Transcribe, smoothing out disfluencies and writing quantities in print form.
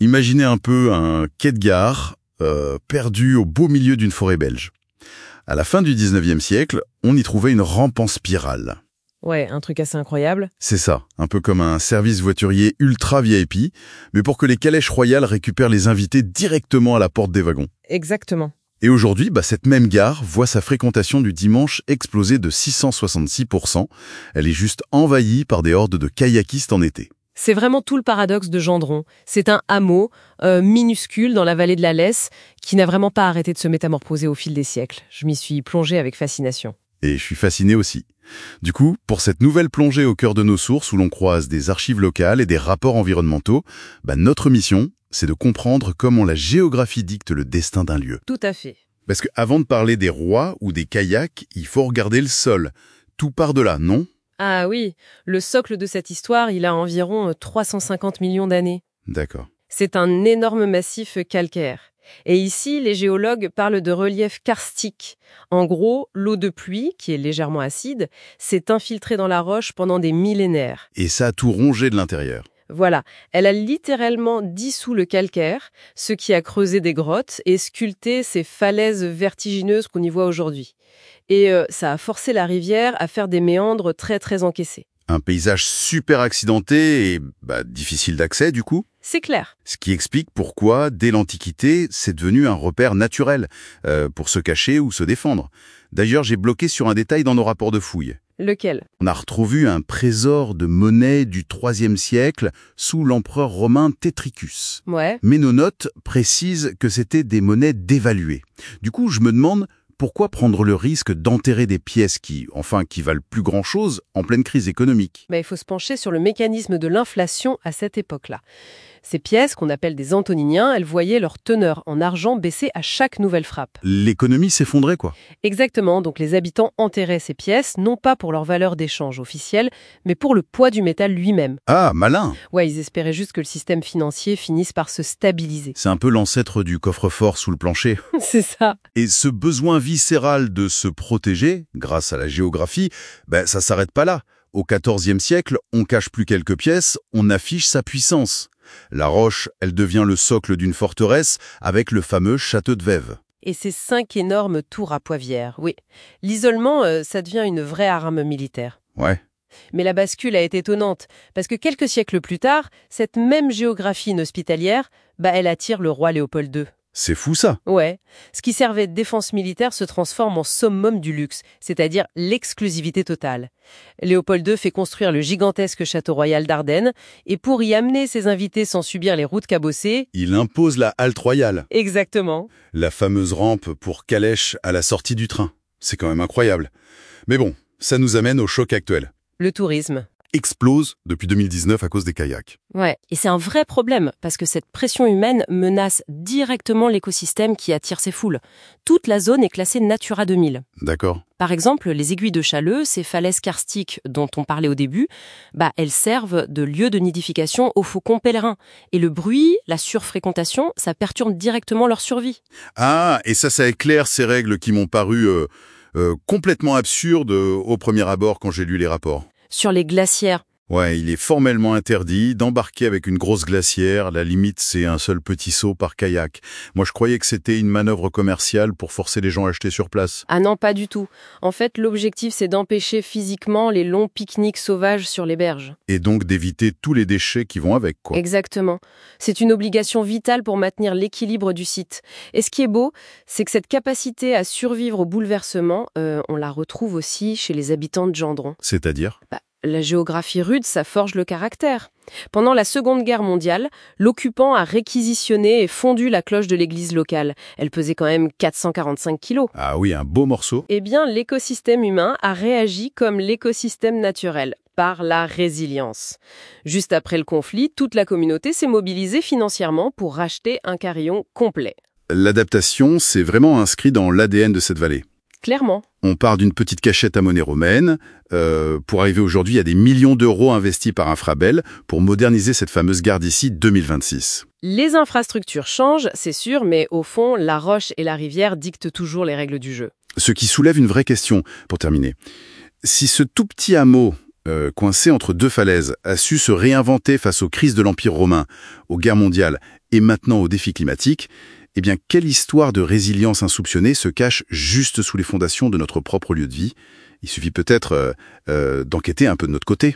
Imaginez un peu un quai de gare perdu au beau milieu d'une forêt belge. À la fin du 19e siècle, on y trouvait une rampe en spirale. Ouais, un truc assez incroyable. C'est ça, un peu comme un service voiturier ultra VIP, mais pour que les calèches royales récupèrent les invités directement à la porte des wagons. Exactement. Et aujourd'hui, cette même gare voit sa fréquentation du dimanche exploser de 666%. Elle est juste envahie par des hordes de kayakistes en été. C'est vraiment tout le paradoxe de Gendron. C'est un hameau minuscule dans la vallée de la Lesse qui n'a vraiment pas arrêté de se métamorphoser au fil des siècles. Je m'y suis plongée avec fascination. Et je suis fasciné aussi. Du coup, pour cette nouvelle plongée au cœur de nos sources où l'on croise des archives locales et des rapports environnementaux, notre mission, c'est de comprendre comment la géographie dicte le destin d'un lieu. Tout à fait. Parce qu'avant de parler des rois ou des kayaks, il faut regarder le sol. Tout part de là, non ? Ah oui, le socle de cette histoire, il a environ 350 millions d'années. D'accord. C'est un énorme massif calcaire. Et ici, les géologues parlent de relief karstique. En gros, l'eau de pluie, qui est légèrement acide, s'est infiltrée dans la roche pendant des millénaires. Et ça a tout rongé de l'intérieur. Voilà, elle a littéralement dissous le calcaire, ce qui a creusé des grottes et sculpté ces falaises vertigineuses qu'on y voit aujourd'hui. Et ça a forcé la rivière à faire des méandres très très encaissés. Un paysage super accidenté et difficile d'accès du coup. C'est clair. Ce qui explique pourquoi, dès l'Antiquité, c'est devenu un repère naturel pour se cacher ou se défendre. D'ailleurs, j'ai bloqué sur un détail dans nos rapports de fouilles. Lequel ? On a retrouvé un trésor de monnaie du IIIe siècle sous l'empereur romain Tétricus. Ouais. Mais nos notes précisent que c'était des monnaies dévaluées. Du coup, je me demande pourquoi prendre le risque d'enterrer des pièces qui valent plus grand-chose en pleine crise économique. Il faut se pencher sur le mécanisme de l'inflation à cette époque-là. Ces pièces, qu'on appelle des antoniniens, elles voyaient leur teneur en argent baisser à chaque nouvelle frappe. L'économie s'effondrait, quoi. Exactement, donc les habitants enterraient ces pièces, non pas pour leur valeur d'échange officielle, mais pour le poids du métal lui-même. Ah, malin! Ouais, ils espéraient juste que le système financier finisse par se stabiliser. C'est un peu l'ancêtre du coffre-fort sous le plancher. C'est ça. Et ce besoin viscéral de se protéger, grâce à la géographie, ça s'arrête pas là. Au XIVe siècle, on cache plus quelques pièces, on affiche sa puissance. La roche, elle devient le socle d'une forteresse avec le fameux château de Vèves. Et ces 5 énormes tours à Poivrières, oui. L'isolement, ça devient une vraie arme militaire. Ouais. Mais la bascule a été étonnante, parce que quelques siècles plus tard, cette même géographie inhospitalière, elle attire le roi Léopold II. C'est fou ça. Ouais. Ce qui servait de défense militaire se transforme en summum du luxe, c'est-à-dire l'exclusivité totale. Léopold II fait construire le gigantesque château royal d'Ardennes, et pour y amener ses invités sans subir les routes cabossées... il impose la halte royale. Exactement. La fameuse rampe pour calèche à la sortie du train. C'est quand même incroyable. Mais bon, ça nous amène au choc actuel. Le tourisme explose depuis 2019 à cause des kayaks. Ouais, et c'est un vrai problème, parce que cette pression humaine menace directement l'écosystème qui attire ces foules. Toute la zone est classée Natura 2000. D'accord. Par exemple, les aiguilles de Challeux, ces falaises karstiques dont on parlait au début, elles servent de lieu de nidification aux faucons pèlerins. Et le bruit, la surfréquentation, ça perturbe directement leur survie. Ah, et ça éclaire ces règles qui m'ont paru complètement absurdes au premier abord quand j'ai lu les rapports. Sur les glacières. Ouais, il est formellement interdit d'embarquer avec une grosse glacière. La limite, c'est un seul petit seau par kayak. Moi, je croyais que c'était une manœuvre commerciale pour forcer les gens à acheter sur place. Ah non, pas du tout. En fait, l'objectif, c'est d'empêcher physiquement les longs pique-niques sauvages sur les berges. Et donc d'éviter tous les déchets qui vont avec, quoi. Exactement. C'est une obligation vitale pour maintenir l'équilibre du site. Et ce qui est beau, c'est que cette capacité à survivre au bouleversement, on la retrouve aussi chez les habitants de Gendron. C'est-à-dire ? La géographie rude, ça forge le caractère. Pendant la Seconde Guerre mondiale, l'occupant a réquisitionné et fondu la cloche de l'église locale. Elle pesait quand même 445 kilos. Ah oui, un beau morceau. Eh bien, l'écosystème humain a réagi comme l'écosystème naturel, par la résilience. Juste après le conflit, toute la communauté s'est mobilisée financièrement pour racheter un carillon complet. L'adaptation, c'est vraiment inscrit dans l'ADN de cette vallée. Clairement. On part d'une petite cachette à monnaie romaine. Pour arriver aujourd'hui, il y a des millions d'euros investis par Infrabel pour moderniser cette fameuse gare d'ici 2026. Les infrastructures changent, c'est sûr, mais au fond, la roche et la rivière dictent toujours les règles du jeu. Ce qui soulève une vraie question, pour terminer. Si ce tout petit hameau coincé entre deux falaises, a su se réinventer face aux crises de l'Empire romain, aux guerres mondiales et maintenant aux défis climatiques, eh bien, quelle histoire de résilience insoupçonnée se cache juste sous les fondations de notre propre lieu de vie? Il suffit peut-être d'enquêter un peu de notre côté.